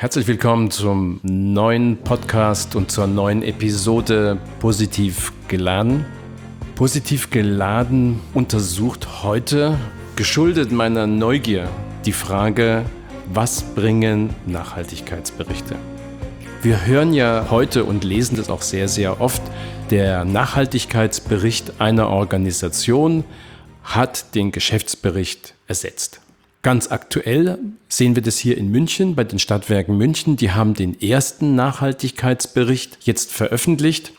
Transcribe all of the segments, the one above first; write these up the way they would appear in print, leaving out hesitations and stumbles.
Herzlich willkommen zum neuen Podcast und zur neuen Episode Positiv geladen. Positiv geladen untersucht heute, geschuldet meiner Neugier, die Frage, was bringen Nachhaltigkeitsberichte? Wir hören ja heute und lesen das auch sehr, sehr oft, der Nachhaltigkeitsbericht einer Organisation hat den Geschäftsbericht ersetzt. Ganz aktuell sehen wir das hier in München bei den Stadtwerken München. Die haben den ersten Nachhaltigkeitsbericht jetzt veröffentlicht.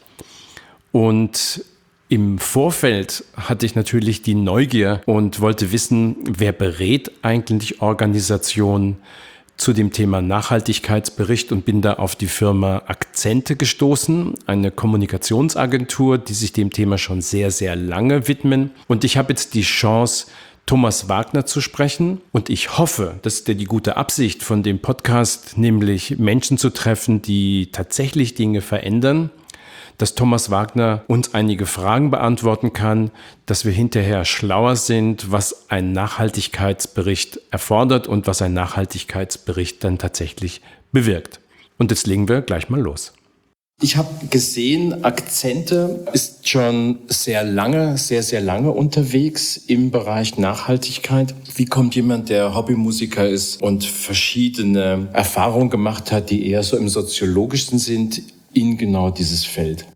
Und im Vorfeld hatte ich natürlich die Neugier und wollte wissen, wer berät eigentlich Organisationen zu dem Thema Nachhaltigkeitsbericht und bin da auf die Firma Akzente gestoßen, eine Kommunikationsagentur, die sich dem Thema schon sehr, sehr lange widmen. Und ich habe jetzt die Chance, Thomas Wagner zu sprechen. Und ich hoffe, das ist ja die gute Absicht von dem Podcast, nämlich Menschen zu treffen, die tatsächlich Dinge verändern, dass Thomas Wagner uns einige Fragen beantworten kann, dass wir hinterher schlauer sind, was ein Nachhaltigkeitsbericht erfordert und was ein Nachhaltigkeitsbericht dann tatsächlich bewirkt. Und jetzt legen wir gleich mal los. Ich habe gesehen, Akzente ist schon sehr lange unterwegs im Bereich Nachhaltigkeit. Wie kommt jemand, der Hobbymusiker ist und verschiedene Erfahrungen gemacht hat, die eher so im Soziologischen sind, in genau dieses Feld?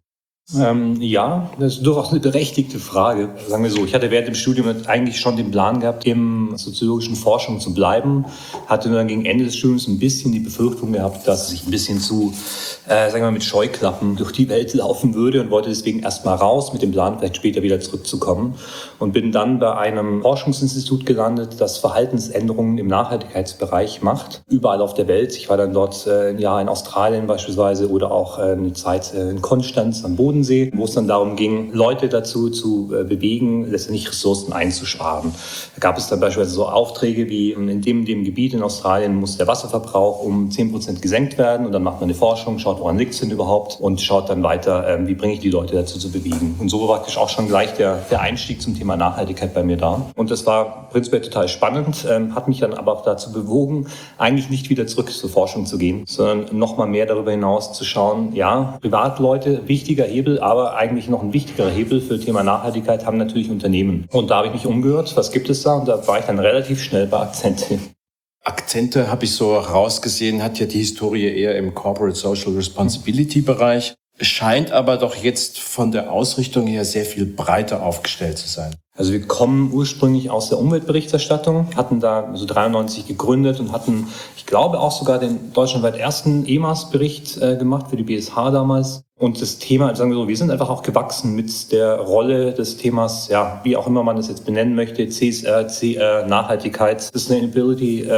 Ja, das ist durchaus eine berechtigte Frage. Sagen wir so, ich hatte während dem Studium eigentlich schon den Plan gehabt, im soziologischen Forschung zu bleiben. Hatte nur dann gegen Ende des Studiums ein bisschen die Befürchtung gehabt, dass ich ein bisschen zu, sagen wir mal, mit Scheuklappen durch die Welt laufen würde und wollte deswegen erstmal raus mit dem Plan, vielleicht später wieder zurückzukommen. Und bin dann bei einem Forschungsinstitut gelandet, das Verhaltensänderungen im Nachhaltigkeitsbereich macht, überall auf der Welt. Ich war dann dort ein Jahr in Australien beispielsweise oder auch eine Zeit in Konstanz am Bodensee, wo es dann darum ging, Leute dazu zu bewegen, letztendlich Ressourcen einzusparen. Da gab es dann beispielsweise so Aufträge wie in dem Gebiet in Australien muss der Wasserverbrauch um 10% gesenkt werden und dann macht man eine Forschung, schaut, woran liegt es denn überhaupt und schaut dann weiter, wie bringe ich die Leute dazu zu bewegen. Und so war praktisch auch schon gleich der Einstieg zum Thema Nachhaltigkeit bei mir da. Und das war prinzipiell total spannend, hat mich dann aber auch dazu bewogen, eigentlich nicht wieder zurück zur Forschung zu gehen, sondern noch mal mehr darüber hinaus zu schauen, ja, Privatleute, wichtiger Hebel, aber eigentlich noch ein wichtigerer Hebel für das Thema Nachhaltigkeit haben natürlich Unternehmen. Und da habe ich mich umgehört, was gibt es da? Und da war ich dann relativ schnell bei Akzente. Akzente, habe ich so rausgesehen, hat ja die Historie eher im Corporate Social Responsibility Bereich, scheint aber doch jetzt von der Ausrichtung her sehr viel breiter aufgestellt zu sein. Also wir kommen ursprünglich aus der Umweltberichterstattung, hatten da so 93 gegründet und hatten, ich glaube, auch sogar den deutschlandweit ersten EMAS-Bericht gemacht für die BSH damals. Und das Thema, sagen wir so, wir sind einfach auch gewachsen mit der Rolle des Themas, ja, wie auch immer man das jetzt benennen möchte, CSR, CR, Nachhaltigkeit, Sustainability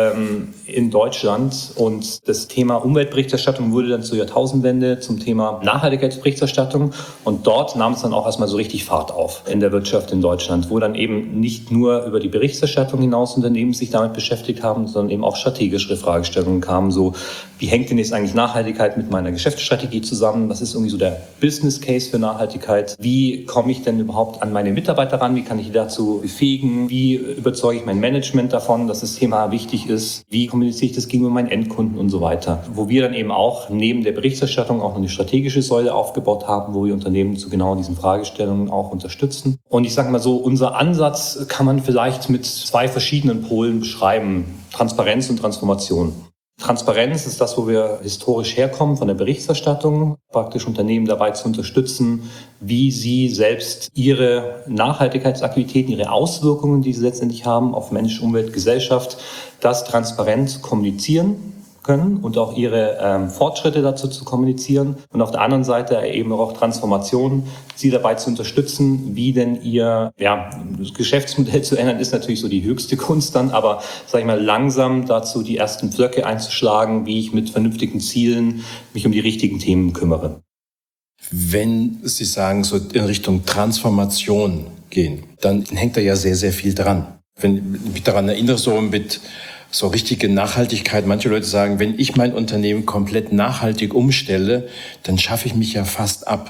in Deutschland. Und das Thema Umweltberichterstattung wurde dann zur Jahrtausendwende zum Thema Nachhaltigkeitsberichterstattung. Und dort nahm es dann auch erstmal so richtig Fahrt auf in der Wirtschaft in Deutschland, wo dann eben nicht nur über die Berichterstattung hinaus Unternehmen sich damit beschäftigt haben, sondern eben auch strategischere Fragestellungen kamen, so wie hängt denn jetzt eigentlich Nachhaltigkeit mit meiner Geschäftsstrategie zusammen? Was ist irgendwie so der Business Case für Nachhaltigkeit? Wie komme ich denn überhaupt an meine Mitarbeiter ran? Wie kann ich die dazu befähigen? Wie überzeuge ich mein Management davon, dass das Thema wichtig ist? Wie kommuniziere ich das gegenüber meinen Endkunden und so weiter? Wo wir dann eben auch neben der Berichterstattung auch noch eine strategische Säule aufgebaut haben, wo wir Unternehmen zu genau diesen Fragestellungen auch unterstützen. Und ich sage mal so, unser Ansatz kann man vielleicht mit zwei verschiedenen Polen beschreiben. Transparenz und Transformation. Transparenz ist das, wo wir historisch herkommen von der Berichterstattung, praktisch Unternehmen dabei zu unterstützen, wie sie selbst ihre Nachhaltigkeitsaktivitäten, ihre Auswirkungen, die sie letztendlich haben auf Mensch, Umwelt, Gesellschaft, das transparent kommunizieren können und auch ihre Fortschritte dazu zu kommunizieren. Und auf der anderen Seite eben auch Transformation, sie dabei zu unterstützen, wie denn ihr das Geschäftsmodell zu ändern, ist natürlich so die höchste Kunst dann, aber sage ich mal langsam dazu die ersten Pflöcke einzuschlagen, wie ich mit vernünftigen Zielen mich um die richtigen Themen kümmere. Wenn Sie sagen, so in Richtung Transformation gehen, dann hängt da ja sehr, sehr viel dran. Wenn ich mich daran erinnere, so richtige Nachhaltigkeit. Manche Leute sagen, wenn ich mein Unternehmen komplett nachhaltig umstelle, dann schaffe ich mich ja fast ab.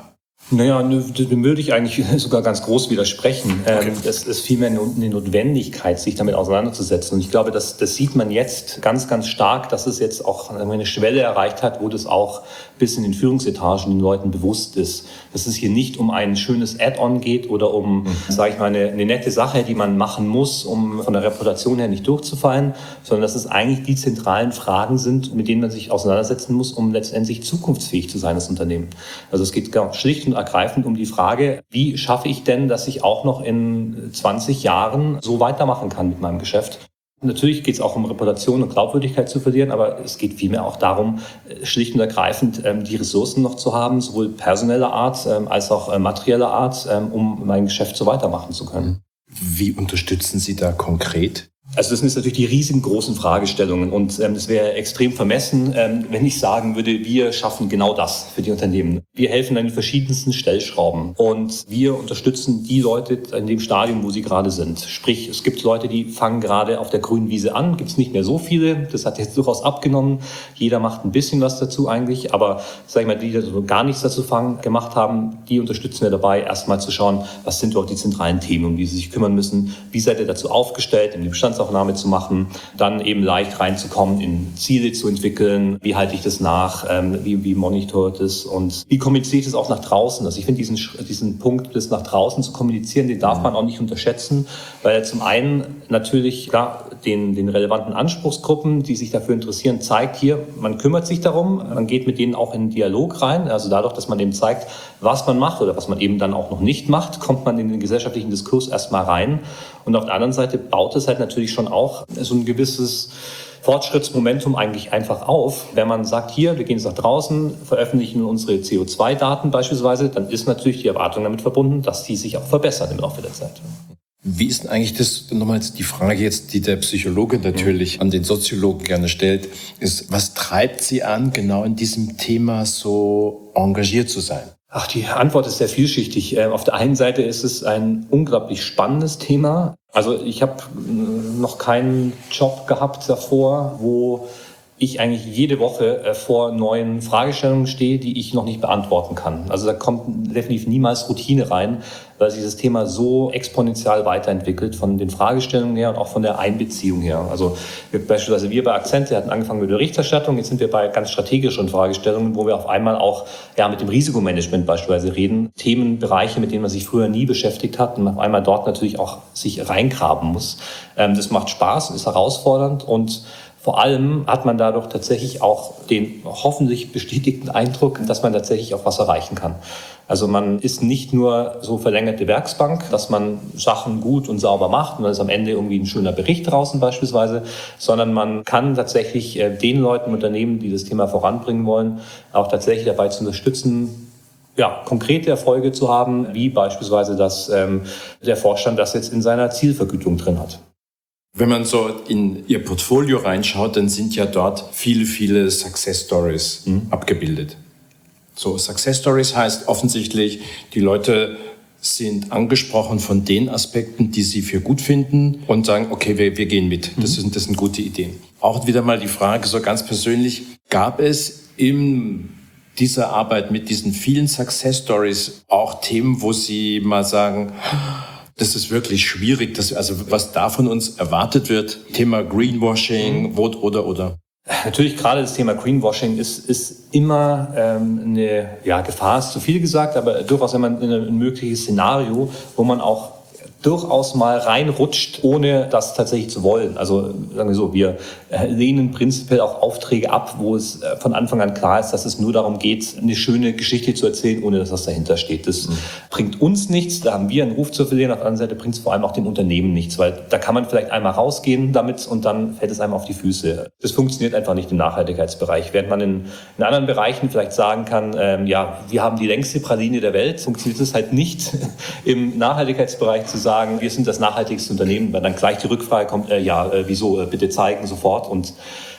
Naja, dem würde ich eigentlich sogar ganz groß widersprechen. Okay. Es ist vielmehr eine Notwendigkeit, sich damit auseinanderzusetzen. Und ich glaube, das sieht man jetzt ganz, ganz stark, dass es jetzt auch eine Schwelle erreicht hat, wo das auch bis in den Führungsetagen den Leuten bewusst ist. Dass es hier nicht um ein schönes Add-on geht oder um, sage ich mal, eine nette Sache, die man machen muss, um von der Reputation her nicht durchzufallen, sondern dass es eigentlich die zentralen Fragen sind, mit denen man sich auseinandersetzen muss, um letztendlich zukunftsfähig zu sein als Unternehmen. Also es geht schlicht und ergreifend um die Frage, wie schaffe ich denn, dass ich auch noch in 20 Jahren so weitermachen kann mit meinem Geschäft? Natürlich geht es auch um Reputation und Glaubwürdigkeit zu verlieren, aber es geht vielmehr auch darum, schlicht und ergreifend die Ressourcen noch zu haben, sowohl personeller Art als auch materieller Art, um mein Geschäft so weitermachen zu können. Wie unterstützen Sie da konkret? Also das sind jetzt natürlich die riesengroßen Fragestellungen und es wäre extrem vermessen, wenn ich sagen würde, wir schaffen genau das für die Unternehmen. Wir helfen an den verschiedensten Stellschrauben und wir unterstützen die Leute in dem Stadium, wo sie gerade sind. Sprich, es gibt Leute, die fangen gerade auf der grünen Wiese an, gibt es nicht mehr so viele, das hat jetzt durchaus abgenommen. Jeder macht ein bisschen was dazu eigentlich, aber sag ich mal, die so gar nichts dazu gemacht haben, die unterstützen wir dabei, erstmal zu schauen, was sind dort die zentralen Themen, um die sie sich kümmern müssen, wie seid ihr dazu aufgestellt, in die Bestandsaufnahme zu machen, dann eben leicht reinzukommen, in Ziele zu entwickeln, wie halte ich das nach, wie monitort es und wie kommuniziere ich das auch nach draußen. Also ich finde diesen Punkt, das nach draußen zu kommunizieren, den darf man auch nicht unterschätzen, weil er zum einen natürlich den relevanten Anspruchsgruppen, die sich dafür interessieren, zeigt hier, man kümmert sich darum, man geht mit denen auch in den Dialog rein, also dadurch, dass man eben zeigt, was man macht oder was man eben dann auch noch nicht macht, kommt man in den gesellschaftlichen Diskurs erstmal rein und auf der anderen Seite baut es halt natürlich schon auch so ein gewisses Fortschrittsmomentum eigentlich einfach auf. Wenn man sagt, hier, wir gehen jetzt nach draußen, veröffentlichen unsere CO2-Daten beispielsweise, dann ist natürlich die Erwartung damit verbunden, dass die sich auch verbessern im Laufe der Zeit. Wie ist denn eigentlich das, nochmal jetzt die Frage jetzt, die der Psychologe natürlich an den Soziologen gerne stellt, ist, was treibt Sie an, genau in diesem Thema so engagiert zu sein? Ach, die Antwort ist sehr vielschichtig. Auf der einen Seite ist es ein unglaublich spannendes Thema. Also ich habe noch keinen Job gehabt davor, wo ich eigentlich jede Woche vor neuen Fragestellungen stehe, die ich noch nicht beantworten kann. Also da kommt definitiv niemals Routine rein, weil sich das Thema so exponentiell weiterentwickelt von den Fragestellungen her und auch von der Einbeziehung her. Also beispielsweise wir bei Accente hatten angefangen mit der Berichterstattung, jetzt sind wir bei ganz strategischen Fragestellungen, wo wir auf einmal auch mit dem Risikomanagement beispielsweise reden, Themenbereiche, mit denen man sich früher nie beschäftigt hat und auf einmal dort natürlich auch sich reingraben muss. Das macht Spaß, ist herausfordernd und vor allem hat man dadurch tatsächlich auch den hoffentlich bestätigten Eindruck, dass man tatsächlich auch was erreichen kann. Also man ist nicht nur so verlängerte Werksbank, dass man Sachen gut und sauber macht und dann ist am Ende irgendwie ein schöner Bericht draußen beispielsweise, sondern man kann tatsächlich den Leuten, Unternehmen, die das Thema voranbringen wollen, auch tatsächlich dabei zu unterstützen, konkrete Erfolge zu haben, wie beispielsweise, dass der Vorstand das jetzt in seiner Zielvergütung drin hat. Wenn man so in Ihr Portfolio reinschaut, dann sind ja dort viele Success Stories abgebildet. So, Success Stories heißt offensichtlich, die Leute sind angesprochen von den Aspekten, die sie für gut finden und sagen, okay, wir gehen mit. Das sind gute Ideen. Auch wieder mal die Frage, so ganz persönlich, gab es in dieser Arbeit mit diesen vielen Success Stories auch Themen, wo Sie mal sagen, das ist wirklich schwierig, was da von uns erwartet wird, Thema Greenwashing, oder. Natürlich gerade das Thema Greenwashing ist immer eine Gefahr, ist zu viel gesagt, aber durchaus immer ein mögliches Szenario, wo man auch durchaus mal reinrutscht, ohne das tatsächlich zu wollen. Also sagen wir so, wir lehnen prinzipiell auch Aufträge ab, wo es von Anfang an klar ist, dass es nur darum geht, eine schöne Geschichte zu erzählen, ohne dass was dahinter steht. Das bringt uns nichts, da haben wir einen Ruf zu verlieren. Auf der anderen Seite bringt es vor allem auch dem Unternehmen nichts, weil da kann man vielleicht einmal rausgehen damit und dann fällt es einem auf die Füße. Das funktioniert einfach nicht im Nachhaltigkeitsbereich. Während man in anderen Bereichen vielleicht sagen kann, wir haben die längste Praline der Welt, funktioniert es halt nicht im Nachhaltigkeitsbereich zu sagen, wir sind das nachhaltigste Unternehmen, weil dann gleich die Rückfrage kommt, wieso, bitte zeigen sofort. Und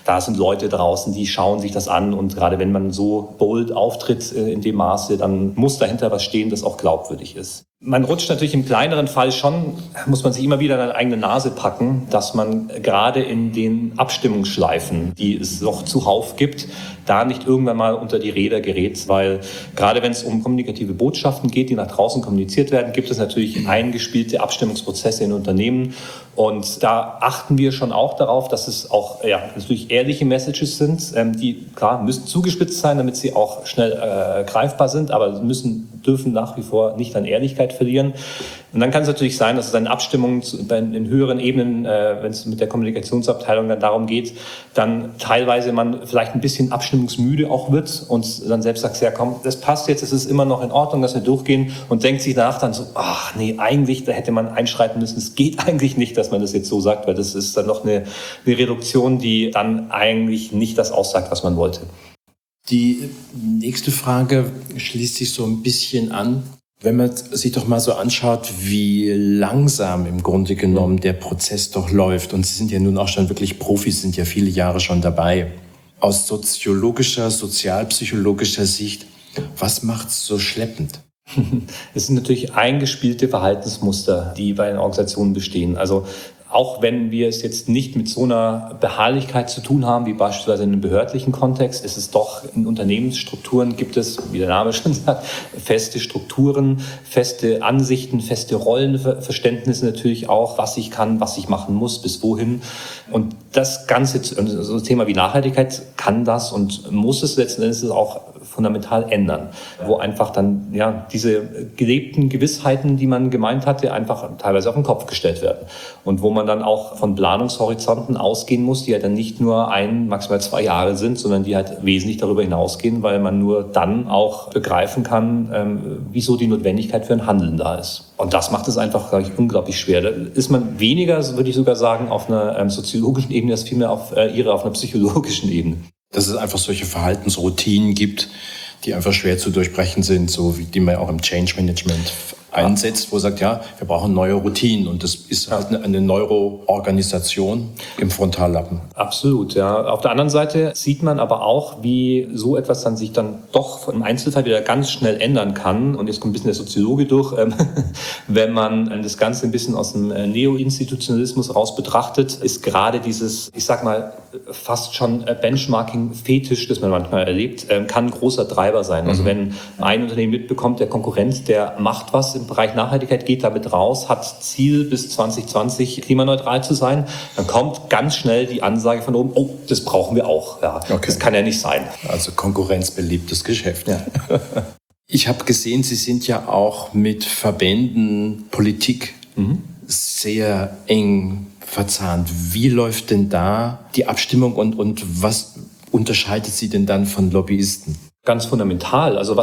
da sind Leute draußen, die schauen sich das an und gerade wenn man so bold auftritt in dem Maße, dann muss dahinter was stehen, das auch glaubwürdig ist. Man rutscht natürlich im kleineren Fall schon, muss man sich immer wieder an eine eigene Nase packen, dass man gerade in den Abstimmungsschleifen, die es noch zuhauf gibt, da nicht irgendwann mal unter die Räder gerät, weil gerade wenn es um kommunikative Botschaften geht, die nach draußen kommuniziert werden, gibt es natürlich eingespielte Abstimmungsprozesse in Unternehmen und da achten wir schon auch darauf, dass es auch natürlich ehrliche Messages sind, die klar müssen zugespitzt sein, damit sie auch schnell greifbar sind, aber dürfen nach wie vor nicht an Ehrlichkeit verlieren. Und dann kann es natürlich sein, dass es in Abstimmungen in höheren Ebenen, wenn es mit der Kommunikationsabteilung dann darum geht, dann teilweise man vielleicht ein bisschen abstimmungsmüde auch wird und dann selbst sagt, ja komm, das passt jetzt, es ist immer noch in Ordnung, dass wir durchgehen und denkt sich danach dann so, ach nee, eigentlich, da hätte man einschreiten müssen. Es geht eigentlich nicht, dass man das jetzt so sagt, weil das ist dann noch eine Reduktion, die dann eigentlich nicht das aussagt, was man wollte. Die nächste Frage schließt sich so ein bisschen an. Wenn man sich doch mal so anschaut, wie langsam im Grunde genommen der Prozess doch läuft, und Sie sind ja nun auch schon wirklich Profis, sind ja viele Jahre schon dabei. Aus soziologischer, sozialpsychologischer Sicht, was macht's so schleppend? Es sind natürlich eingespielte Verhaltensmuster, die bei den Organisationen bestehen. Also auch wenn wir es jetzt nicht mit so einer Beharrlichkeit zu tun haben, wie beispielsweise in einem behördlichen Kontext, ist es doch in Unternehmensstrukturen gibt es, wie der Name schon sagt, feste Strukturen, feste Ansichten, feste Rollenverständnisse natürlich auch, was ich kann, was ich machen muss, bis wohin. Und das Ganze, so ein Thema wie Nachhaltigkeit kann das und muss es letzten Endes auch fundamental ändern, wo einfach dann diese gelebten Gewissheiten, die man gemeint hatte, einfach teilweise auf den Kopf gestellt werden und wo man dann auch von Planungshorizonten ausgehen muss, die halt dann nicht nur maximal 2 Jahre sind, sondern die halt wesentlich darüber hinausgehen, weil man nur dann auch begreifen kann, wieso die Notwendigkeit für ein Handeln da ist. Und das macht es einfach, glaube ich, unglaublich schwer. Da ist man weniger, würde ich sogar sagen, auf einer soziologischen Ebene, als vielmehr auf einer psychologischen Ebene. Dass es einfach solche Verhaltensroutinen gibt, die einfach schwer zu durchbrechen sind, so wie die man auch im Change Management einsetzt, wo sagt, ja, wir brauchen neue Routinen und das ist halt eine Neuroorganisation im Frontallappen. Absolut, ja. Auf der anderen Seite sieht man aber auch, wie so etwas dann sich dann doch im Einzelfall wieder ganz schnell ändern kann. Und jetzt kommt ein bisschen der Soziologe durch. Wenn man das Ganze ein bisschen aus dem Neo-Institutionalismus raus betrachtet, ist gerade dieses, ich sag mal, fast schon Benchmarking-Fetisch, das man manchmal erlebt, kann ein großer Treiber sein. Also wenn ein Unternehmen mitbekommt, der Konkurrent, der macht was im Bereich Nachhaltigkeit, geht damit raus, hat Ziel bis 2020 klimaneutral zu sein, dann kommt ganz schnell die Ansage von oben, oh, das brauchen wir auch. Ja, okay. Das kann ja nicht sein. Also konkurrenzbeliebtes Geschäft. Ja. Ich habe gesehen, Sie sind ja auch mit Verbänden, Politik sehr eng verzahnt. Wie läuft denn da die Abstimmung und was unterscheidet Sie denn dann von Lobbyisten? Ganz fundamental. Also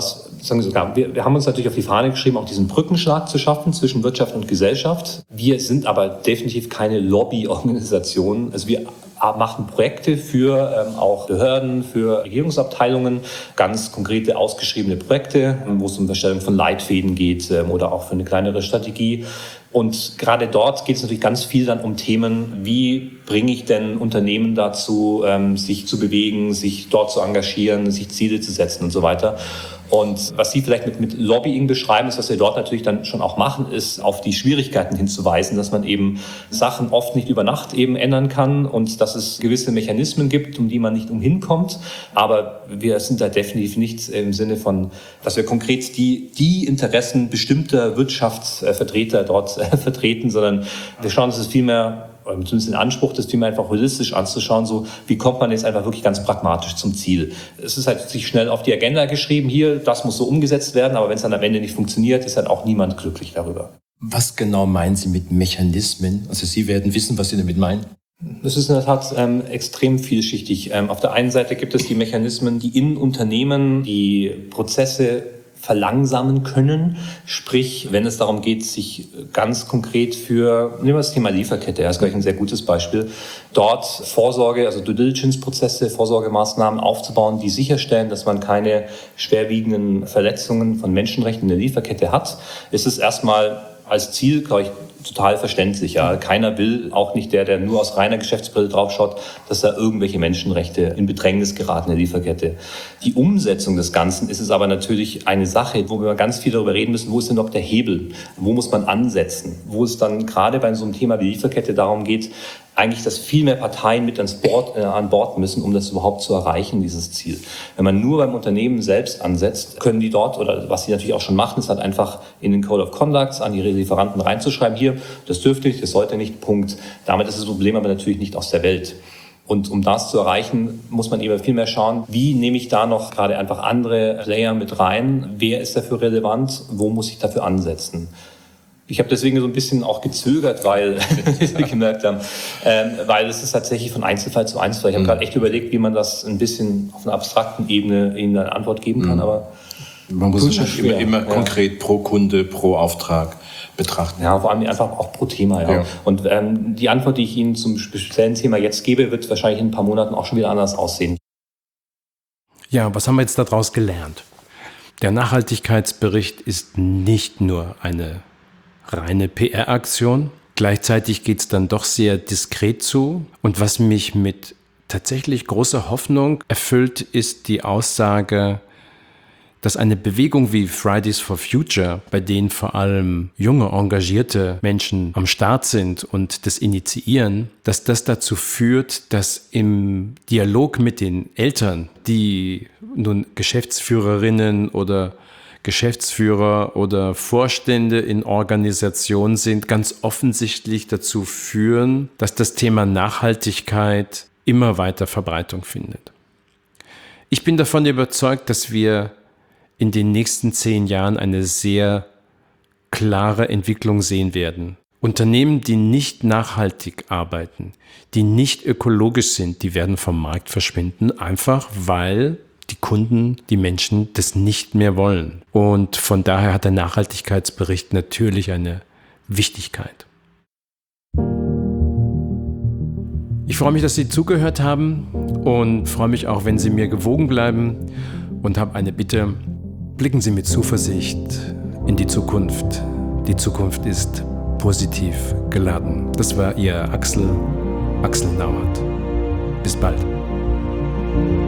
wir haben uns natürlich auf die Fahne geschrieben, auch diesen Brückenschlag zu schaffen zwischen Wirtschaft und Gesellschaft. Wir sind aber definitiv keine Lobbyorganisation. Also wir machen Projekte für auch Behörden, für Regierungsabteilungen, ganz konkrete ausgeschriebene Projekte, wo es um die Erstellung von Leitfäden geht oder auch für eine kleinere Strategie. Und gerade dort geht es natürlich ganz viel dann um Themen, wie bringe ich denn Unternehmen dazu, sich zu bewegen, sich dort zu engagieren, sich Ziele zu setzen und so weiter. Und was Sie vielleicht mit Lobbying beschreiben, ist, was wir dort natürlich dann schon auch machen, ist auf die Schwierigkeiten hinzuweisen, dass man eben Sachen oft nicht über Nacht eben ändern kann und dass es gewisse Mechanismen gibt, um die man nicht umhinkommt. Aber wir sind da definitiv nicht im Sinne von, dass wir konkret die Interessen bestimmter Wirtschaftsvertreter dort vertreten, sondern wir schauen, dass es vielmehr, zumindest den Anspruch, das Thema einfach holistisch anzuschauen, so wie kommt man jetzt einfach wirklich ganz pragmatisch zum Ziel. Es ist halt sich schnell auf die Agenda geschrieben, hier, das muss so umgesetzt werden, aber wenn es dann am Ende nicht funktioniert, ist dann auch niemand glücklich darüber. Was genau meinen Sie mit Mechanismen? Also Sie werden wissen, was Sie damit meinen. Das ist in der Tat extrem vielschichtig. Auf der einen Seite gibt es die Mechanismen, die in Unternehmen die Prozesse verlangsamen können. Sprich, wenn es darum geht, sich ganz konkret nehmen wir das Thema Lieferkette, das ist gleich ein sehr gutes Beispiel, dort Vorsorge, also Due Diligence-Prozesse, Vorsorgemaßnahmen aufzubauen, die sicherstellen, dass man keine schwerwiegenden Verletzungen von Menschenrechten in der Lieferkette hat, ist es erstmal als Ziel, glaube ich, total verständlich. Ja. Keiner will, auch nicht der nur aus reiner Geschäftsbrille draufschaut, dass da irgendwelche Menschenrechte in Bedrängnis geraten in der Lieferkette. Die Umsetzung des Ganzen ist es aber natürlich eine Sache, wo wir ganz viel darüber reden müssen, wo ist denn noch der Hebel? Wo muss man ansetzen? Wo es dann gerade bei so einem Thema wie Lieferkette darum geht, eigentlich, dass viel mehr Parteien mit an Bord müssen, um das überhaupt zu erreichen, dieses Ziel. Wenn man nur beim Unternehmen selbst ansetzt, können die dort, oder was sie natürlich auch schon machen, ist halt einfach in den Code of Conduct an ihre Lieferanten reinzuschreiben, hier, das dürfte nicht, das sollte nicht, Punkt. Damit ist das Problem aber natürlich nicht aus der Welt. Und um das zu erreichen, muss man eben viel mehr schauen, wie nehme ich da noch gerade einfach andere Player mit rein, wer ist dafür relevant, wo muss ich dafür ansetzen. Ich habe deswegen so ein bisschen auch gezögert, weil wir gemerkt haben, weil es ist tatsächlich von Einzelfall zu Einzelfall. Ich habe gerade echt überlegt, wie man das ein bisschen auf einer abstrakten Ebene Ihnen eine Antwort geben kann, aber man muss es immer konkret pro Kunde, pro Auftrag betrachten. Ja, vor allem einfach auch pro Thema. Ja. Und die Antwort, die ich Ihnen zum speziellen Thema jetzt gebe, wird wahrscheinlich in ein paar Monaten auch schon wieder anders aussehen. Ja, was haben wir jetzt daraus gelernt? Der Nachhaltigkeitsbericht ist nicht nur eine reine PR-Aktion. Gleichzeitig geht es dann doch sehr diskret zu. Und was mich mit tatsächlich großer Hoffnung erfüllt, ist die Aussage, dass eine Bewegung wie Fridays for Future, bei denen vor allem junge, engagierte Menschen am Start sind und das initiieren, dass das dazu führt, dass im Dialog mit den Eltern, die nun Geschäftsführerinnen oder Geschäftsführer oder Vorstände in Organisationen sind, ganz offensichtlich dazu führen, dass das Thema Nachhaltigkeit immer weiter Verbreitung findet. Ich bin davon überzeugt, dass wir in den nächsten 10 Jahren eine sehr klare Entwicklung sehen werden. Unternehmen, die nicht nachhaltig arbeiten, die nicht ökologisch sind, die werden vom Markt verschwinden, einfach weil die Kunden, die Menschen das nicht mehr wollen. Und von daher hat der Nachhaltigkeitsbericht natürlich eine Wichtigkeit. Ich freue mich, dass Sie zugehört haben und freue mich auch, wenn Sie mir gewogen bleiben und habe eine Bitte. Blicken Sie mit Zuversicht in die Zukunft. Die Zukunft ist positiv geladen. Das war Ihr Axel Nauert. Bis bald.